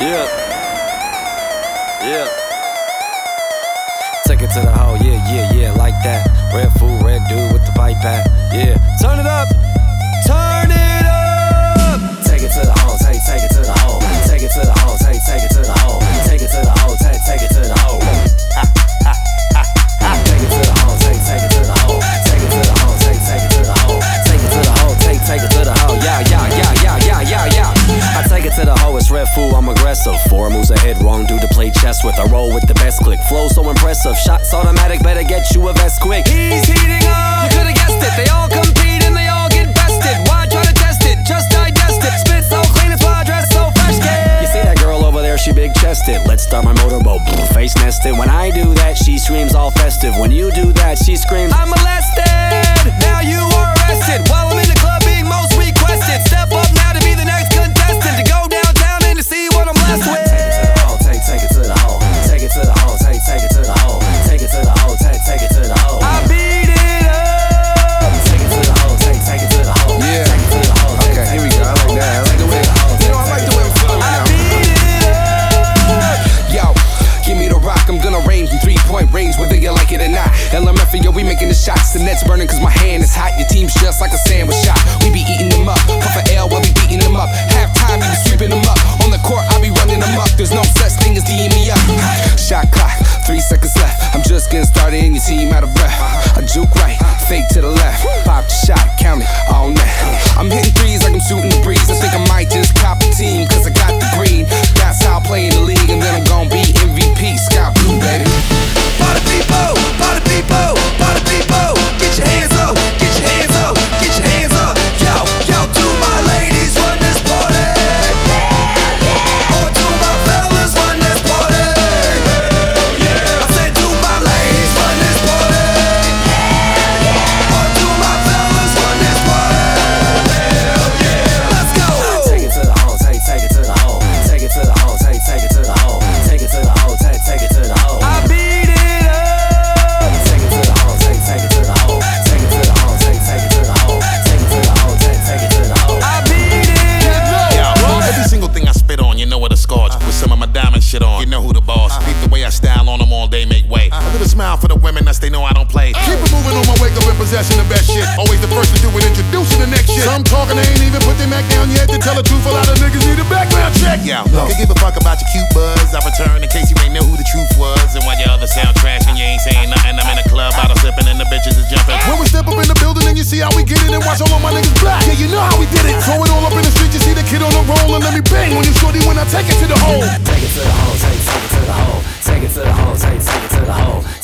Yeah. Yeah. Take it to the hole, yeah, like that. Red fool, red dude with the pipe pack. Yeah. Turn it up. Turn it up. Take it to the hole, take it to the hole. Take it to the hole, take it to the hole. Take it to the hole, take it to the hole. Take it to the hole, take it to the hole. Take it to the hole, take it to the hole. Take it to the hole, take it to the hole. Yeah. I take it to the hoe, it's red fool, I'm aggressive. 4 moves ahead, wrong dude to play chess with. I roll with the best click, flow so impressive. Shots automatic, better get you a vest quick. He's heating up, you could've guessed it. They all compete and they all get bested. Why try to test it? Just digest it. Spit so clean, that's why I dress so fresh, kid. You see that girl over there, she big chested. Let's start my motorboat, face nested. When I do that, she screams all festive. When you do that, she screams, I'm molested. Now you are arrested. While I'm in the club being most requested. Step up now to be the next contestant. To go downtown and to see what I'm blessed with. Take it to the hole, take it to the hole. Take it to the hole, take it to the hole. Take it to the hole. I beat it up. Take it to the hole, take it to the hole. Yeah. Take it to the hole. Okay, here we go. I like that. I like the way. I like the way I'm feeling I now. beat it up. Yo, give me the rock, I'm gonna range from 3-point range, whether you like it or not. LMF and yo, we making the shots, the net's burning cause my hand is hot. Your team's just like a sandwich shop. We be eating them up, puff a L while we beating them up. Halftime, we be sweeping them up. On the court, I be running them up. There's no such thing as D'ing me up. Shot clock, 3 seconds left. I'm just getting started and your team out of breath. I juke right, fake to the left. Pop the shot, count it all night. I'm hitting threes like I'm shooting the breeze. I think I might just cop a team cause I got the green. That's how I play in the league and then I'm gon' be MVP. Sky Blue, baby. Party people, party people, party people. Get your hands up, get your hands up, get your hands up. Yo, to my ladies, run this party. Or to my fellas, run this party. I said to my ladies, run this party. Or to my fellas, run this party. Let's go. Take it to the hole, take it to the hole. Take it to the hole, take it to the hole. Take it to the hole, take it to the hole. I beat it up. Take it to the hole, take it to the hole. Take it to the hole, take it to the hole. Take it to the hole, take it to the hole. I beat it up. Yo, every single thing I spit on, you know what a scorch. With some of my diamond shit on, you know who the boss. Beat the way I style on them all day, make way. A little smile for the women, that's they know I don't play. Keep it moving on my wake up in possession of best shit. Always the first to do it, introducing the next shit. Some talking, they ain't even put their Mac down yet. To tell the truth, a lot of niggas need a background check. Yo, could give a fuck about your cute buzz. I return in case you ain't know who the truth was. And while your other sound trash and you ain't saying nothing, I'm in a club, bottle sipping and the bitches is jumping. When we step up in the building and you see how we get it and watch all of my niggas black. Yeah, you know how we did it. Throw it all up in the street, you see the kid on the roll and let me bang when you shorty when I take it to the hole. Take it to the hole, take it to the hole. Take it to the hole, take it to the hole.